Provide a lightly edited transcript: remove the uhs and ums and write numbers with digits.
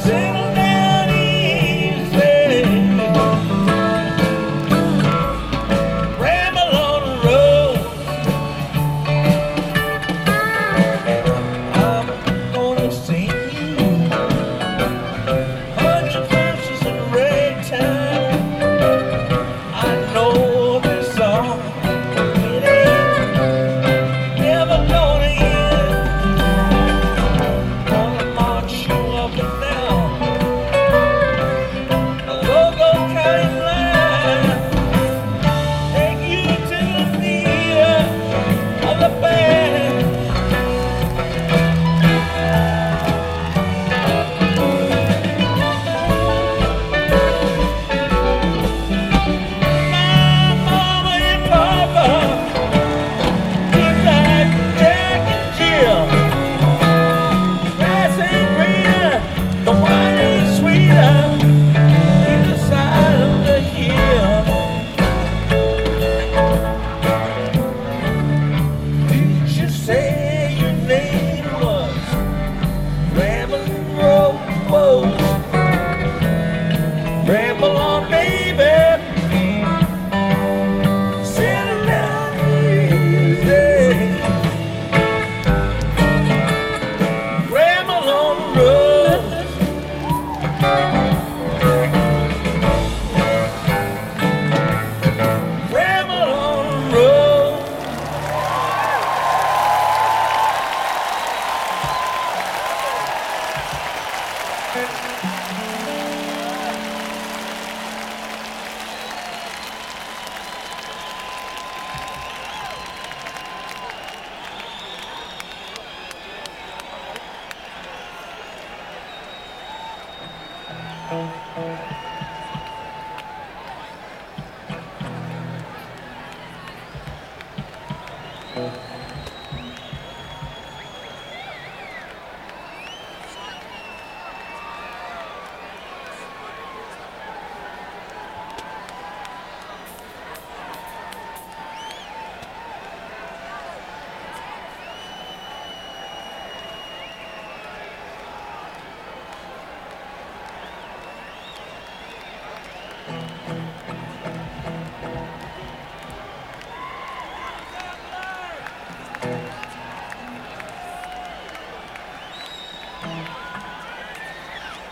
Settle down easy. Ramble on the road. I'm gonna sing you 100 verses in ragtime. I know this song, it ain't never gonna end. Gonna march you up and down a go-go county line, take you to the of the band. My mama and papa, just like Jack and Jill. Grass ain't greener, the wine ain't sweeter, either side of the hill. Did you say your name was Ramblin' Rose? Ramble on, baby. Settle down easy. Ramble on the road. Ramble on the road.